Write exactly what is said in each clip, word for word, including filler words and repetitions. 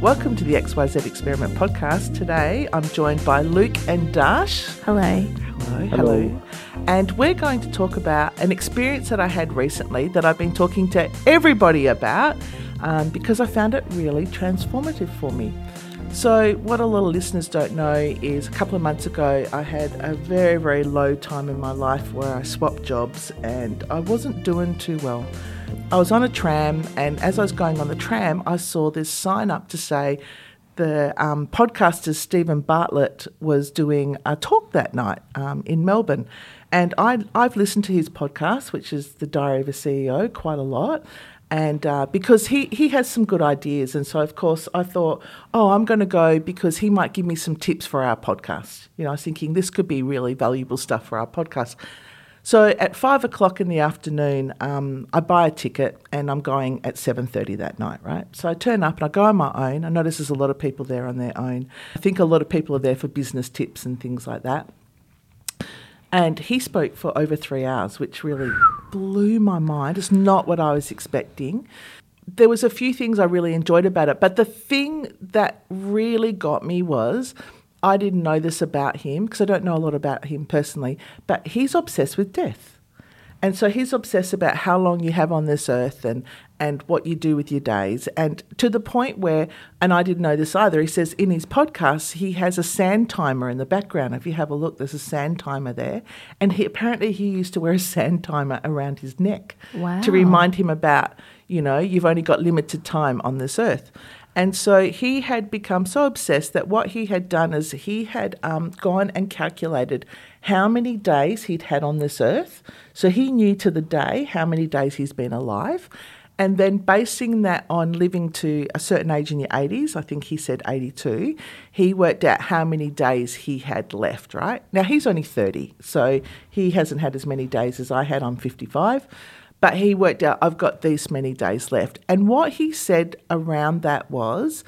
Welcome to the X Y Z Experiment podcast. Today I'm joined by Luke and Dash. Hello. Hello. Hello. And we're going to talk about an experience that I had recently that I've been talking to everybody about um, because I found it really transformative for me. So what a lot of listeners don't know is a couple of months ago I had a very, very low time in my life where I swapped jobs and I wasn't doing too well. I was on a tram, and as I was going on the tram, I saw this sign up to say the um, podcaster Stephen Bartlett was doing a talk that night um, in Melbourne. And I, I've listened to his podcast, which is The Diary of a C E O, quite a lot. And uh, because he, he has some good ideas. And so, of course, I thought, oh, I'm going to go because he might give me some tips for our podcast. You know, I was thinking this could be really valuable stuff for our podcast. So at five o'clock in the afternoon, um, I buy a ticket and I'm going at seven thirty that night, right? So I turn up and I go on my own. I notice there's a lot of people there on their own. I think a lot of people are there for business tips and things like that. And he spoke for over three hours, which really blew my mind. It's not what I was expecting. There was a few things I really enjoyed about it, but the thing that really got me was I didn't know this about him because I don't know a lot about him personally, but he's obsessed with death. And so he's obsessed about how long you have on this earth and, and what you do with your days. And to the point where, and I didn't know this either, he says in his podcast he has a sand timer in the background. If you have a look, there's a sand timer there. And he apparently he used to wear a sand timer around his neck wow. to remind him about, you know, you've only got limited time on this earth. And so he had become so obsessed that what he had done is he had um, gone and calculated how many days he'd had on this earth. So he knew to the day how many days he's been alive. And then basing that on living to a certain age in your eighties, I think he said eighty-two, he worked out how many days he had left, right? Now, he's only thirty, so he hasn't had as many days as I had. I'm fifty-five. But he worked out, I've got these many days left. And what he said around that was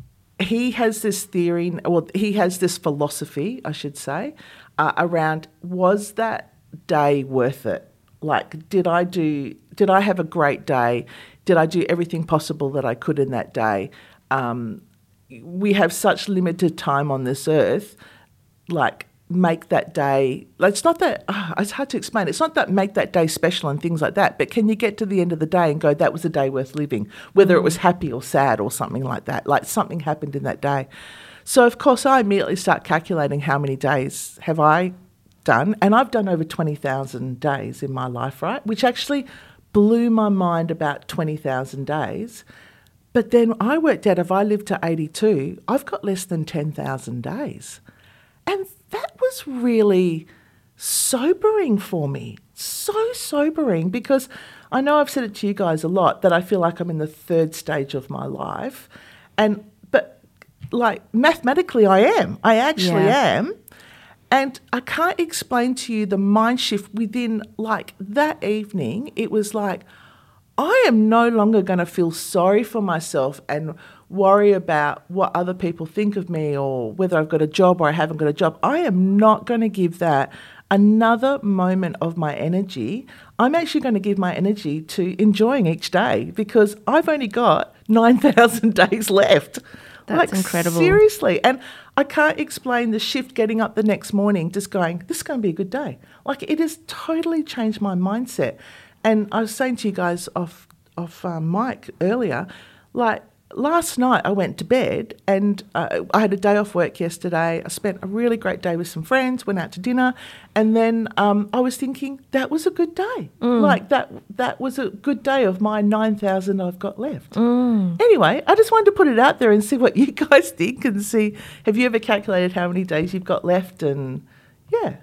he has this theory, well, he has this philosophy, I should say, uh, around was that day worth it? Like, did I do, did I have a great day? Did I do everything possible that I could in that day? Um, we have such limited time on this earth, like, make that day, it's not that, oh, it's hard to explain, it's not that make that day special and things like that, but can you get to the end of the day and go, that was a day worth living, whether mm. it was happy or sad or something like that, like something happened in that day. So, of course, I immediately start calculating how many days have I done, and I've done over twenty thousand days in my life, right, which actually blew my mind about twenty thousand days. But then I worked out if I live to eighty-two, I've got less than ten thousand days. And that was really sobering for me, so sobering, because I know I've said it to you guys a lot that I feel like I'm in the third stage of my life. And but like mathematically I am. I actually yeah. am. And I can't explain to you the mind shift within like that evening. It was like, I am no longer going to feel sorry for myself and worry about what other people think of me or whether I've got a job or I haven't got a job. I am not going to give that another moment of my energy. I'm actually going to give my energy to enjoying each day because I've only got nine thousand days left. That's like, incredible. Seriously. And I can't explain the shift getting up the next morning just going, this is going to be a good day. Like it has totally changed my mindset. And I was saying to you guys off off um, mic earlier, like last night I went to bed and uh, I had a day off work yesterday. I spent a really great day with some friends, went out to dinner, and then um, I was thinking that was a good day. Mm. Like that that was a good day of my nine thousand I've got left. Mm. Anyway, I just wanted to put it out there and see what you guys think and see, have you ever calculated how many days you've got left? And yeah.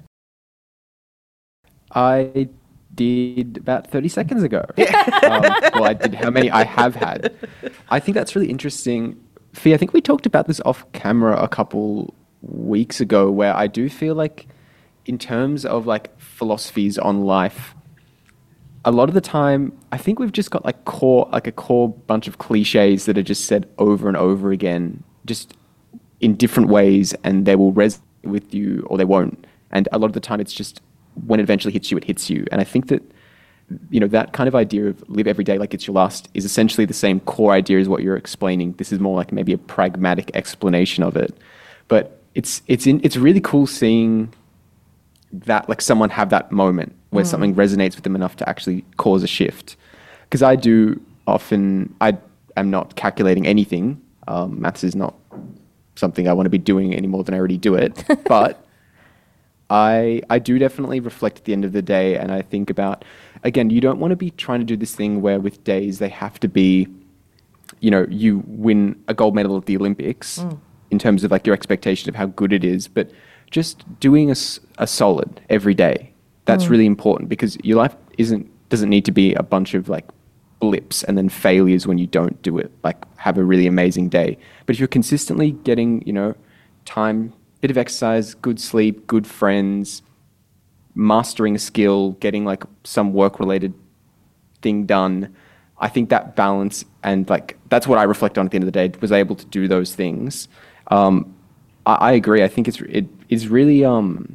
I did about thirty seconds ago. um, well, I did how many I have had. I think that's really interesting. Fee, I think we talked about this off camera a couple weeks ago where I do feel like in terms of like philosophies on life, a lot of the time, I think we've just got like core, like a core bunch of cliches that are just said over and over again, just in different ways, and they will resonate with you or they won't. And a lot of the time it's just when it eventually hits you, it hits you. And I think that you know, that kind of idea of live every day like it's your last is essentially the same core idea as what you're explaining. This is more like maybe a pragmatic explanation of it. But it's it's in, it's really cool seeing that, like, someone have that moment where mm. something resonates with them enough to actually cause a shift. Because I do often, I am not calculating anything. Um, maths is not something I want to be doing any more than I already do it. But I I do definitely reflect at the end of the day, and I think about, again, you don't want to be trying to do this thing where with days they have to be, you know, you win a gold medal at the Olympics mm. in terms of like your expectation of how good it is, but just doing a, a solid every day. That's mm. really important, because your life isn't doesn't need to be a bunch of like blips and then failures when you don't do it. Like, have a really amazing day. But if you're consistently getting, you know, time, bit of exercise, good sleep, good friends, mastering a skill, getting like some work related thing done, I think that balance, and like that's what I reflect on at the end of the day, was able to do those things. Um, I, I agree. I think it's it is really um,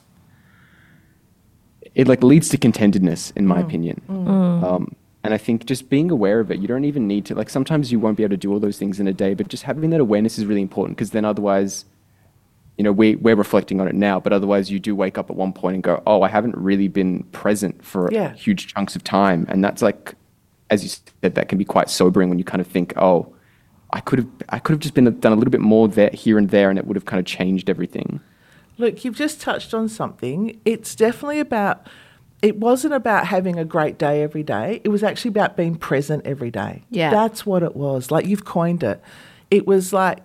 it like leads to contentedness, in my mm. opinion. Mm. Um, and I think just being aware of it, you don't even need to, like, sometimes you won't be able to do all those things in a day, but just having that awareness is really important, because then otherwise, you know, we, we're reflecting on it now, but otherwise you do wake up at one point and go, oh, I haven't really been present for yeah. huge chunks of time. And that's like, as you said, that can be quite sobering when you kind of think, oh, I could have I could have just been done a little bit more there, here and there, and it would have kind of changed everything. Look, you've just touched on something. It's definitely about, it wasn't about having a great day every day. It was actually about being present every day. Yeah. That's what it was. Like, you've coined it. It was like,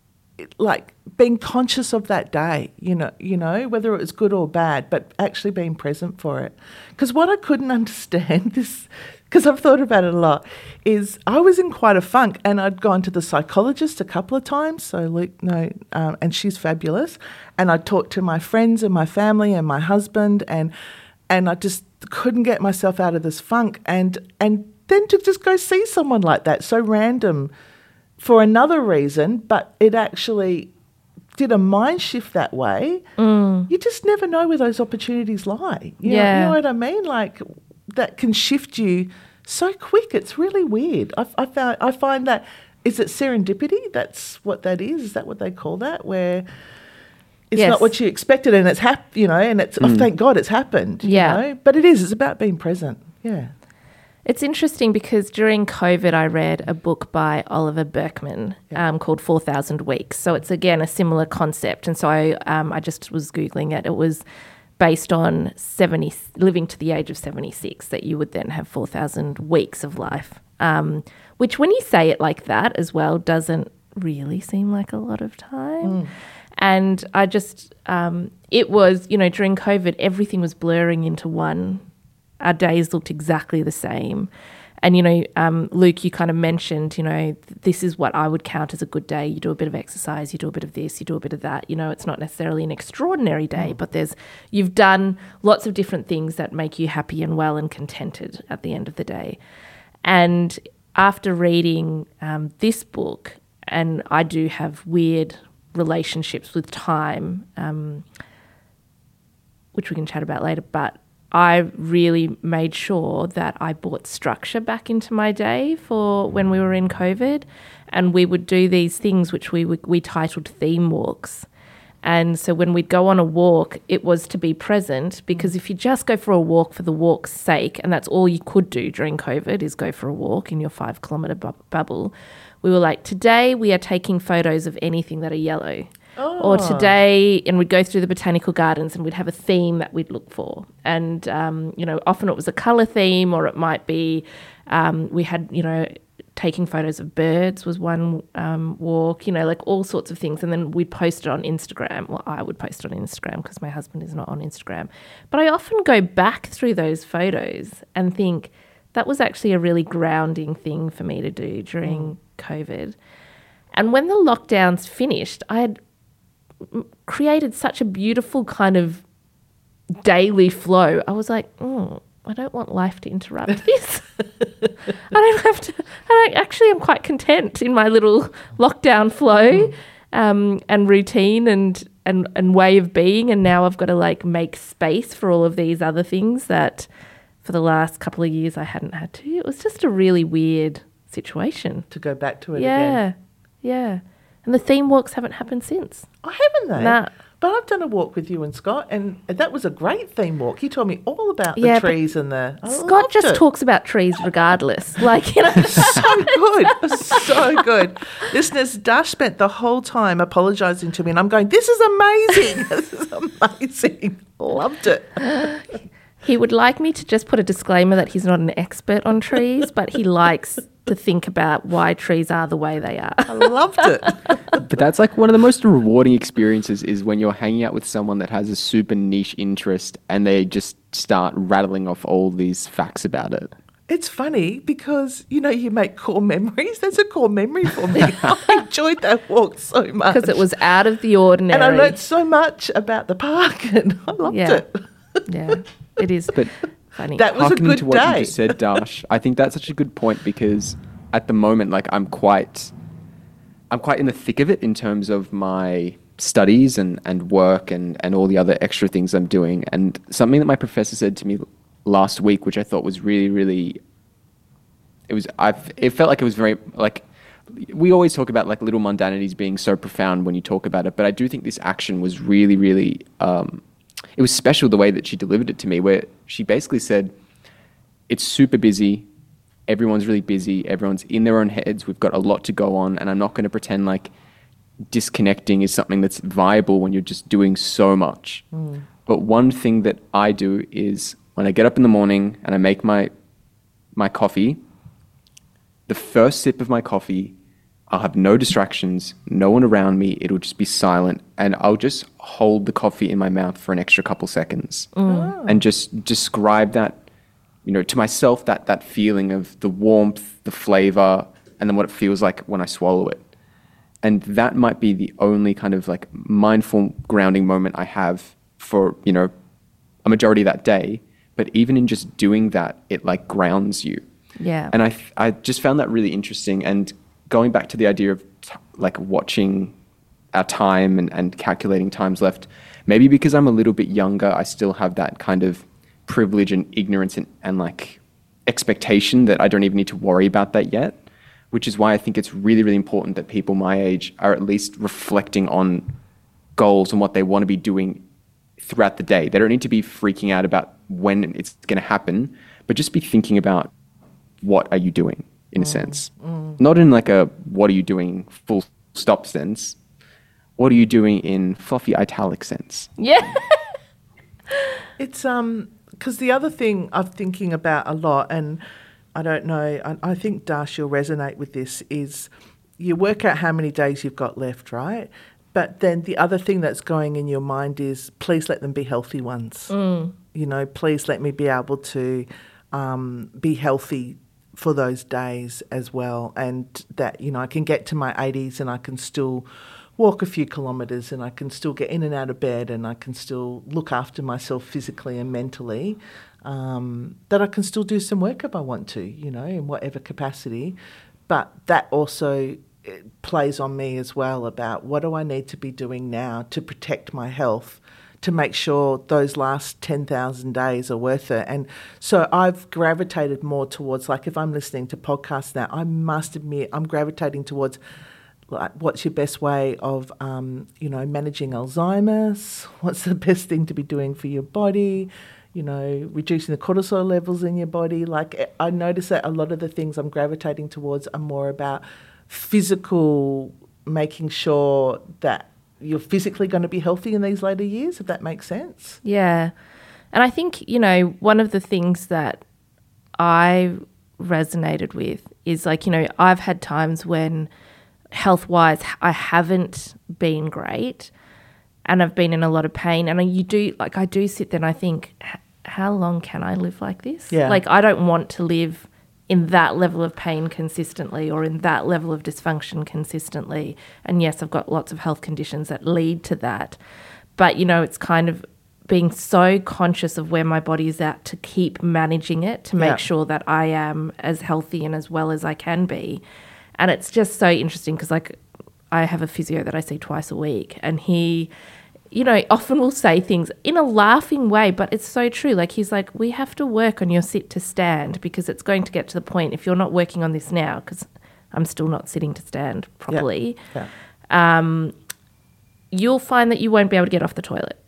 like being conscious of that day, you know, you know, whether it was good or bad, but actually being present for it. Because what I couldn't understand, this, because I've thought about it a lot, is I was in quite a funk, and I'd gone to the psychologist a couple of times. So Luke, no, um, and she's fabulous. And I talked to my friends and my family and my husband, and and I just couldn't get myself out of this funk. And and then to just go see someone like that, so random, for another reason, but it actually did a mind shift that way. Mm. You just never know where those opportunities lie. You yeah. know, you know what I mean? Like, that can shift you so quick. It's really weird. I, I found I find that, is it serendipity? That's what that is. Is that what they call that? Where it's yes. not what you expected, and it's hap- you know, and it's mm. oh, thank God it's happened. Yeah, you know? But it is. It's about being present. Yeah. It's interesting because during COVID, I read a book by Oliver Burkeman yeah. um, called four thousand Weeks. So it's, again, a similar concept. And so I, um, I just was Googling it. It was based on seventy, living to the age of seventy-six, that you would then have four thousand weeks of life, um, which, when you say it like that as well, doesn't really seem like a lot of time. Mm. And I just, um, it was, you know, during COVID, everything was blurring into one. Our days looked exactly the same. And, you know, um, Luke, you kind of mentioned, you know, th- this is what I would count as a good day. You do a bit of exercise, you do a bit of this, you do a bit of that. You know, it's not necessarily an extraordinary day, mm. but there's you've done lots of different things that make you happy and well and contented at the end of the day. And after reading um, this book, and I do have weird relationships with time, um, which we can chat about later, but I really made sure that I brought structure back into my day for when we were in COVID, and we would do these things which we we titled theme walks. And so when we'd go on a walk, it was to be present, because if you just go for a walk for the walk's sake, and that's all you could do during COVID is go for a walk in your five kilometre bu- bubble, we were like, today we are taking photos of anything that are yellow. Oh. Or today, and we'd go through the botanical gardens and we'd have a theme that we'd look for. And, um, you know, often it was a colour theme, or it might be um, we had, you know, taking photos of birds was one um, walk, you know, like all sorts of things. And then we'd post it on Instagram. Well, I would post it on Instagram because my husband is not on Instagram. But I often go back through those photos and think that was actually a really grounding thing for me to do during mm. COVID. And when the lockdowns finished, I had created such a beautiful kind of daily flow. I was like, oh, I don't want life to interrupt this. I don't have to. I actually am quite content in my little lockdown flow um, and routine and, and, and way of being. And now I've got to like make space for all of these other things that for the last couple of years I hadn't had to. It was just a really weird situation. To go back to it yeah, again. Yeah. And the theme walks haven't happened since. Oh, haven't they? Nah. But I've done a walk with you and Scott, and that was a great theme walk. You told me all about the Yeah, but trees and the... I Scott loved just it. talks about trees regardless. Like, you know. So good. So good. Listeners, Dash spent the whole time apologising to me, and I'm going, this is amazing. This is amazing. Loved it. He would like me to just put a disclaimer that he's not an expert on trees, but he likes to think about why trees are the way they are. I loved it. But that's like one of the most rewarding experiences is when you're hanging out with someone that has a super niche interest and they just start rattling off all these facts about it. It's funny because, you know, you make core memories. That's a core memory for me. I enjoyed that walk so much. Because it was out of the ordinary. And I learnt so much about the park and I loved Yeah. it. Yeah, it is But funny. That was a Harkening good to what day. you just said, Dash, I think that's such a good point because at the moment, like I'm quite, I'm quite in the thick of it in terms of my studies and, and work and, and all the other extra things I'm doing. And something that my professor said to me last week, which I thought was really, really, it was, I've, it felt like it was very, like, we always talk about like little mundanities being so profound when you talk about it, but I do think this action was really, really, um, it was special the way that she delivered it to me, where she basically said, it's super busy. Everyone's really busy. Everyone's in their own heads. We've got a lot to go on. And I'm not going to pretend like disconnecting is something that's viable when you're just doing so much. Mm. But one thing that I do is when I get up in the morning and I make my my coffee, the first sip of my coffee, I'll have no distractions, no one around me. It'll just be silent. And I'll just hold the coffee in my mouth for an extra couple seconds Mm. and just describe that, you know, to myself, that that feeling of the warmth, the flavor, and then what it feels like when I swallow it. And that might be the only kind of like mindful grounding moment I have for, you know, a majority of that day. But even in just doing that, it like grounds you. Yeah. And I, I just found that really interesting. And going back to the idea of t- like watching our time and, and calculating times left, maybe because I'm a little bit younger, I still have that kind of privilege and ignorance and, and like expectation that I don't even need to worry about that yet, which is why I think it's really, really important that people my age are at least reflecting on goals and what they want to be doing throughout the day. They don't need to be freaking out about when it's going to happen, but just be thinking about what are you doing in a mm, sense. Mm. Not in like a what are you doing full stop sense. What are you doing in fluffy italic sense? Yeah. It's um because the other thing I'm thinking about a lot, and I don't know, I, I think Dash, you'll resonate with this, is you work out how many days you've got left, right? But then the other thing that's going in your mind is, please let them be healthy ones. Mm. You know, please let me be able to um, be healthy for those days as well. And that, you know, I can get to my eighties and I can still walk a few kilometres and I can still get in and out of bed and I can still look after myself physically and mentally, um, that I can still do some work if I want to, you know, in whatever capacity. But that also it plays on me as well about what do I need to be doing now to protect my health, to make sure those last ten thousand days are worth it. And so I've gravitated more towards, like if I'm listening to podcasts now, I must admit I'm gravitating towards like what's your best way of, um, you know, managing Alzheimer's? What's the best thing to be doing for your body? You know, reducing the cortisol levels in your body. Like I notice that a lot of the things I'm gravitating towards are more about physical, making sure that you're physically going to be healthy in these later years, if that makes sense. Yeah. And I think, you know, one of the things that I resonated with is like, you know, I've had times when health-wise I haven't been great and I've been in a lot of pain, and you do, like I do sit there and I think, how long can I live like this? Yeah. Like I don't want to live in that level of pain consistently or in that level of dysfunction consistently. And yes, I've got lots of health conditions that lead to that. But, you know, it's kind of being so conscious of where my body is at to keep managing it, to make yeah. sure that I am as healthy and as well as I can be. And it's just so interesting because, like, I have a physio that I see twice a week, and he you know, often will say things in a laughing way, but it's so true. Like he's like, we have to work on your sit to stand because it's going to get to the point if you're not working on this now, because I'm still not sitting to stand properly, Yeah. Yeah. um, you'll find that you won't be able to get off the toilet.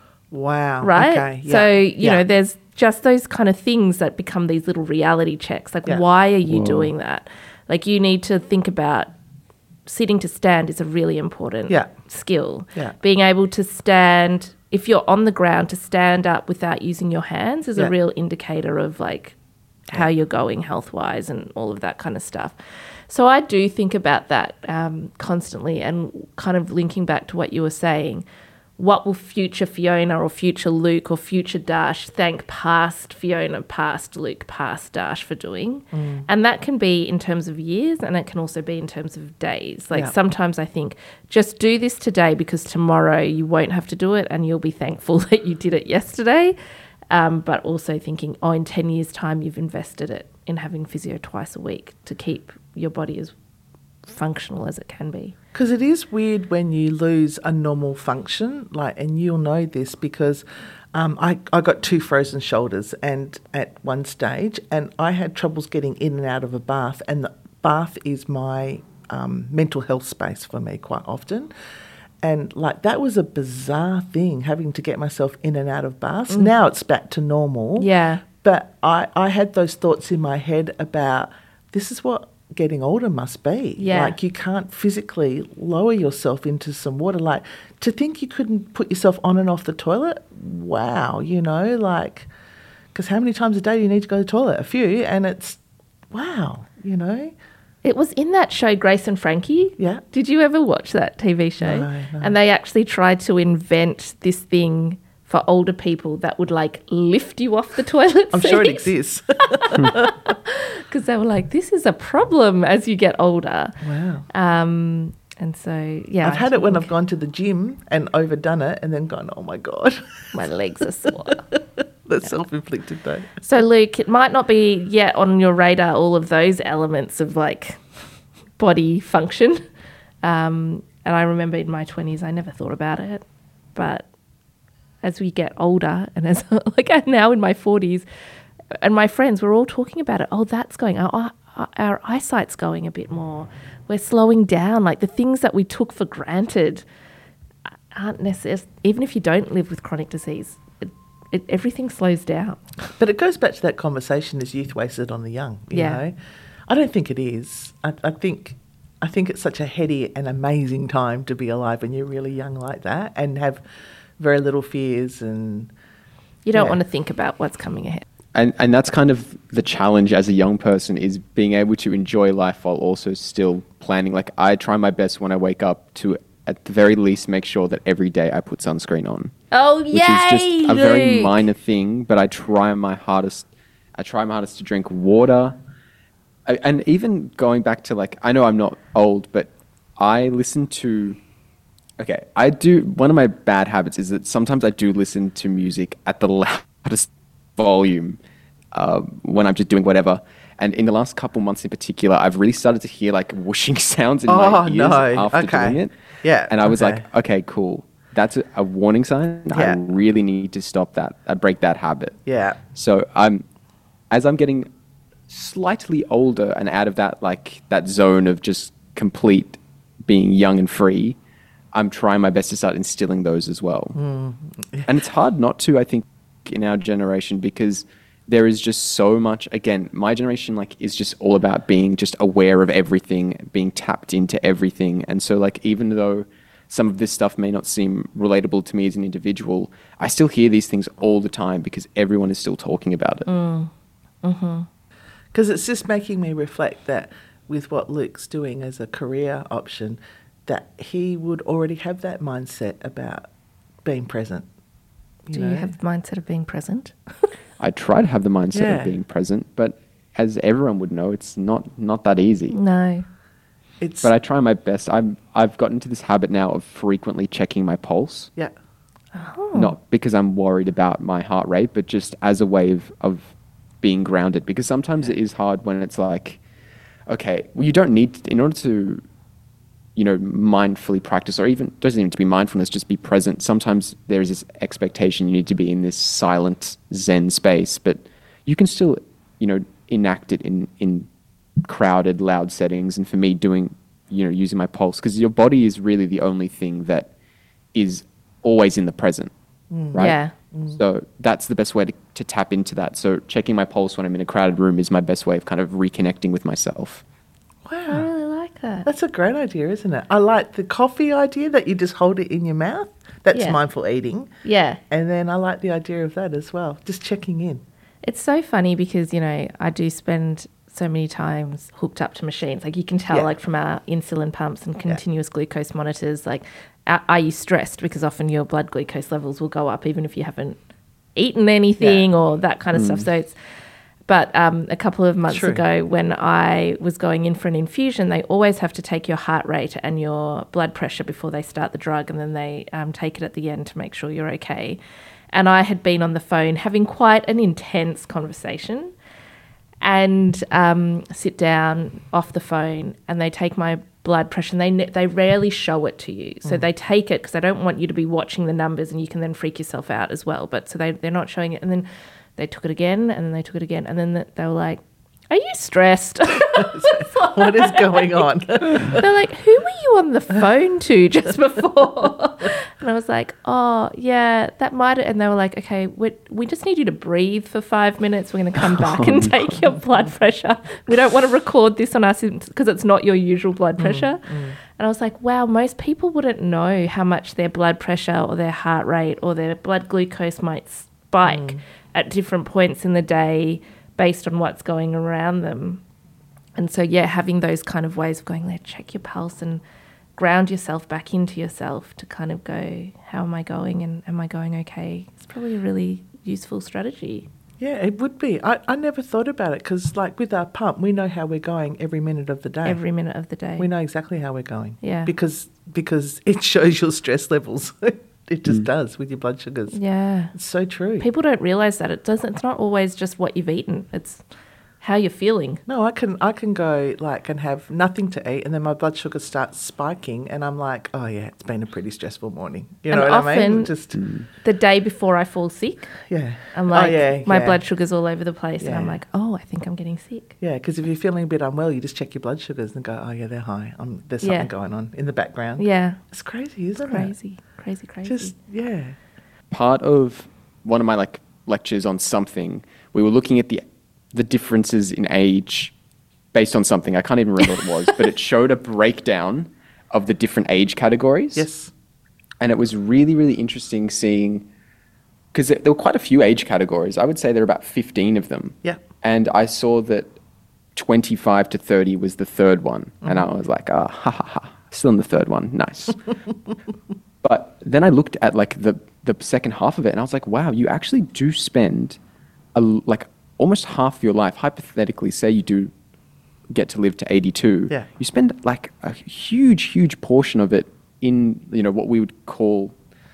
Wow. Right? Okay. Yeah. So, you yeah. know, there's just those kind of things that become these little reality checks. Like, Yeah. why are you Whoa. doing that? Like, you need to think about sitting to stand is a really important Yeah. skill. Yeah. Being able to stand, if you're on the ground, to stand up without using your hands is Yeah. a real indicator of like how you're going health-wise and all of that kind of stuff. So I do think about that um, constantly, and kind of linking back to what you were saying. What will future Fiona or future Luke or future Dash thank past Fiona, past Luke, past Dash for doing? Mm. And that can be in terms of years, and it can also be in terms of days. Like Yeah. sometimes I think, just do this today because tomorrow you won't have to do it and you'll be thankful that you did it yesterday. Um, but also thinking, oh, in ten years' time you've invested it in having physio twice a week to keep your body as functional as it can be. Because it is weird when you lose a normal function, like, and you'll know this because um, I, I got two frozen shoulders and at one stage, and I had troubles getting in and out of a bath, and the bath is my um, mental health space for me quite often. And like that was a bizarre thing, having to get myself in and out of baths. Mm. Now it's back to normal. Yeah. But I, I had those thoughts in my head about this is what getting older must be. Yeah. Like you can't physically lower yourself into some water. Like to think you couldn't put yourself on and off the toilet, wow, you know, like, because how many times a day do you need to go to the toilet? A few. And it's, wow, you know. It was in that show, Grace and Frankie. Yeah. Did you ever watch that T V show? No, no. And they actually tried to invent this thing for older people that would like lift you off the toilet I'm seat. sure it exists. Because they were like, this is a problem as you get older. Wow. Um, and so, yeah. I've I had it when think I've gone to the gym and overdone it and then gone, oh my God. my legs are sore. That's self-inflicted though. So, Luke, it might not be yet on your radar, all of those elements of like body function. Um, and I remember in my twenties, I never thought about it. But as we get older, and as like I'm now in my forties, and my friends, we're all talking about it. Oh, that's going, our, our eyesight's going a bit more. We're slowing down. Like the things that we took for granted aren't necessary. Even if you don't live with chronic disease, it, it, everything slows down. But it goes back to that conversation, is youth wasted on the young, you Yeah. know? I don't think it is. I, I think I think it's such a heady and amazing time to be alive when you're really young like that and have very little fears and... You don't Yeah. want to think about what's coming ahead. And and that's kind of the challenge as a young person, is being able to enjoy life while also still planning. Like I try my best when I wake up to, at the very least, make sure that every day I put sunscreen on. Oh, Which yay, is just a very Luke. minor thing, but I try my hardest. I try my hardest to drink water. I, and even going back to like, I know I'm not old, but I listen to, okay, I do, one of my bad habits is that sometimes I do listen to music at the loudest volume uh, when I'm just doing whatever. And in the last couple months in particular, I've really started to hear like whooshing sounds in Oh, my ears no. after Okay. doing it. Yeah, And I was okay. like, okay, cool. That's a, a warning sign. Yeah. I really need to stop that. I break that habit. Yeah. So I'm, as I'm getting slightly older and out of that like that zone of just complete being young and free, I'm trying my best to start instilling those as well. Mm. And it's hard not to, I think, in our generation, because there is just so much, again, my generation like is just all about being just aware of everything, being tapped into everything. And so like, even though some of this stuff may not seem relatable to me as an individual, I still hear these things all the time because everyone is still talking about it. Mm. Mm-hmm. Because it's just making me reflect that with what Luke's doing as a career option, that he would already have that mindset about being present. You Do know? you have the mindset of being present? I try to have the mindset Yeah. of being present, but as everyone would know, it's not, not that easy. No. It's But I try my best. I'm, I've gotten into this habit now of frequently checking my pulse. yeah, Oh. Not because I'm worried about my heart rate, but just as a way of, of being grounded. Because sometimes it is hard when it's like, okay, well, you don't need, to, in order to, you know, mindfully practice, or even doesn't even to be mindfulness, just be present. Sometimes there is this expectation you need to be in this silent Zen space, but you can still, you know, enact it in, in crowded, loud settings. And for me, doing, you know, using my pulse, because your body is really the only thing that is always in the present, mm. right? Yeah. Mm. So that's the best way to, to tap into that. So checking my pulse when I'm in a crowded room is my best way of kind of reconnecting with myself. Wow. I really like that. That's a great idea, isn't it? I like the coffee idea that you just hold it in your mouth. That's Yeah. mindful eating. Yeah. And then I like the idea of that as well, just checking in. It's so funny because, you know, I do spend so many times hooked up to machines. Like you can tell, Yeah. like from our insulin pumps and continuous yeah. glucose monitors, like, are, are you stressed? Because often your blood glucose levels will go up even if you haven't eaten anything yeah. or that kind of mm. stuff. So it's, but um, a couple of months True. ago when I was going in for an infusion, they always have to take your heart rate and your blood pressure before they start the drug, and then they um, take it at the end to make sure you're okay. And I had been on the phone having quite an intense conversation, and um, sit down off the phone, and they take my blood pressure, and they they rarely show it to you. So mm. they take it because they don't want you to be watching the numbers and you can then freak yourself out as well. But so they, they're not showing it. And then they took it again, and then they took it again. And then the, they were like, are you stressed? What is going on? They're like, who were you on the phone to just before? And I was like, oh, yeah, that might. And they were like, okay, we we just need you to breathe for five minutes. We're going to come back and take your blood pressure. We don't want to record this on our system because it's not your usual blood pressure. Mm, mm. And I was like, wow, most people wouldn't know how much their blood pressure or their heart rate or their blood glucose might spike mm. at different points in the day based on what's going around them. And so, yeah, having those kind of ways of going there, check your pulse and ground yourself back into yourself to kind of go, how am I going and am I going okay? It's probably a really useful strategy. Yeah, it would be. I, I never thought about it because, like, with our pump, we know how we're going every minute of the day. Every minute of the day. We know exactly how we're going. Yeah. Because because it shows your stress levels. It just mm. does with your blood sugars. Yeah. It's so true. People don't realise that. It doesn't. It's not always just what you've eaten. It's how you're feeling. No, I can I can go like and have nothing to eat, and then my blood sugar starts spiking, and I'm like, oh yeah, it's been a pretty stressful morning. You and know what often, I mean? Just the day before I fall sick, yeah, I'm like, oh, yeah, my yeah. blood sugar's all over the place, yeah. and I'm like, oh, I think I'm getting sick. Yeah, because if you're feeling a bit unwell, you just check your blood sugars and go, oh yeah, they're high. Um, there's something yeah. going on in the background. Yeah, it's crazy, isn't it's crazy, it? Crazy, crazy, Just yeah. Part of one of my like lectures on something, we were looking at the the differences in age based on something. I can't even remember what it was, but it showed a breakdown of the different age categories. Yes. And it was really, really interesting seeing, because there were quite a few age categories. I would say there were about fifteen of them. Yeah. And I saw that twenty-five to thirty was the third one. Mm-hmm. And I was like, ah, oh, ha, ha, ha. Still in the third one. Nice. But then I looked at like the, the second half of it, and I was like, wow, you actually do spend a, like almost half of your life, hypothetically, say you do get to live to eighty-two, yeah. you spend like a huge, huge portion of it in, you know, what we would call,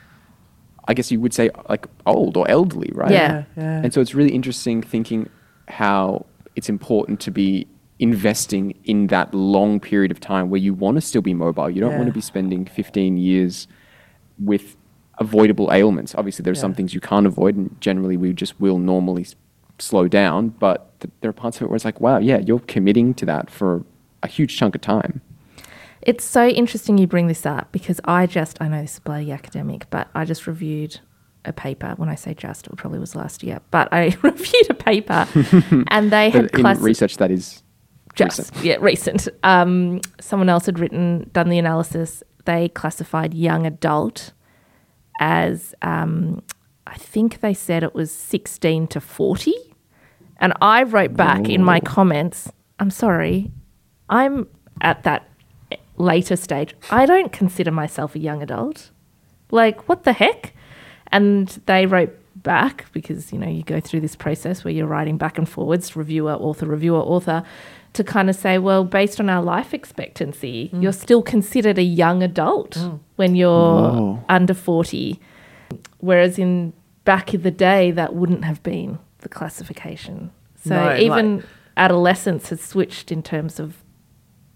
I guess you would say like old or elderly, right? Yeah. yeah. And so it's really interesting thinking how it's important to be investing in that long period of time where you want to still be mobile. You don't yeah. want to be spending fifteen years with avoidable ailments. Obviously, there are yeah. some things you can't avoid, and generally we just will normally slow down, but th- there are parts of it where it's like, wow, yeah, you're committing to that for a huge chunk of time. It's so interesting you bring this up because I just, I know this is bloody academic, but I just reviewed a paper. When I say just, it probably was last year, but I reviewed a paper and they had in class- research that is just, recent. yeah, recent. Um, someone else had written, done the analysis. They classified young adult as, um, I think they said it was sixteen to forty. And I wrote back Ooh. in my comments, I'm sorry, I'm at that later stage. I don't consider myself a young adult. Like, what the heck? And they wrote back because, you know, you go through this process where you're writing back and forwards, reviewer, author, reviewer, author, to kind of say, well, based on our life expectancy, mm. you're still considered a young adult mm. when you're Whoa. under forty. Whereas in back in the day, that wouldn't have been the classification. So no, even like, adolescence has switched in terms of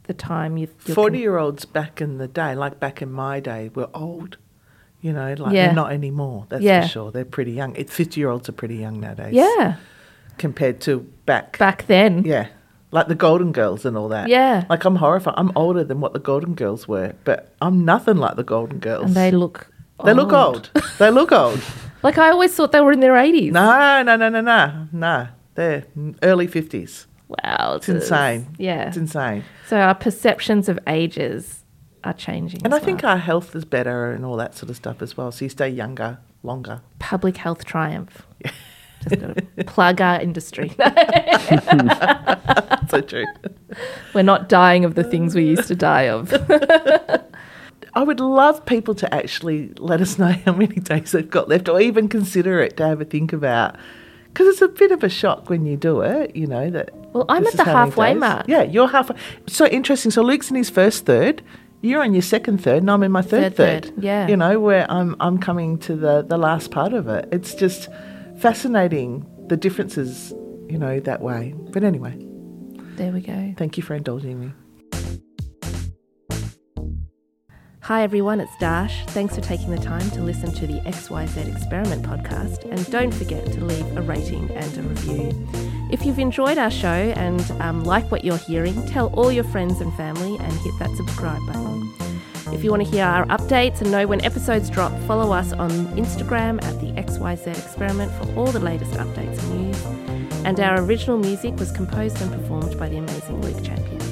the time you... forty-year-olds back in the day, like back in my day, were old. You know, like Yeah. they're not anymore, that's Yeah. for sure. They're pretty young. It, fifty-year-olds are pretty young nowadays. Yeah, Compared to back. back then. Yeah. Like the Golden Girls and all that. Yeah. Like I'm horrified. I'm older than what the Golden Girls were, but I'm nothing like the Golden Girls. And they look They look old. They look old. Like I always thought they were in their eighties. No, no, no, no, no. No. They're early fifties. Wow. It's insane. Yeah. It's insane. So our perceptions of ages are changing. And as I think well. our health is better and all that sort of stuff as well. So you stay younger, longer. Public health triumph. Just got to plug our industry. So true. We're not dying of the things we used to die of. I would love people to actually let us know how many days they've got left, or even consider it to have a think about. Because it's a bit of a shock when you do it, you know. That Well, I'm this at is the how many halfway days. mark. Yeah, you're halfway. So interesting. So Luke's in his first third. You're on your second third, and I'm in my third Third third. third, yeah. You know, where I'm I'm coming to the, the last part of it. It's just fascinating, the differences, you know, that way. But anyway, There we go. thank you for indulging me. Hi everyone, it's Dash. Thanks for taking the time to listen to the X Y Z Experiment podcast, and don't forget to leave a rating and a review. If you've enjoyed our show and um, like what you're hearing, tell all your friends and family and hit that subscribe button. If you want to hear our updates and know when episodes drop, follow us on Instagram at the X Y Z Experiment for all the latest updates and news. And our original music was composed and performed by the amazing Luke Champion.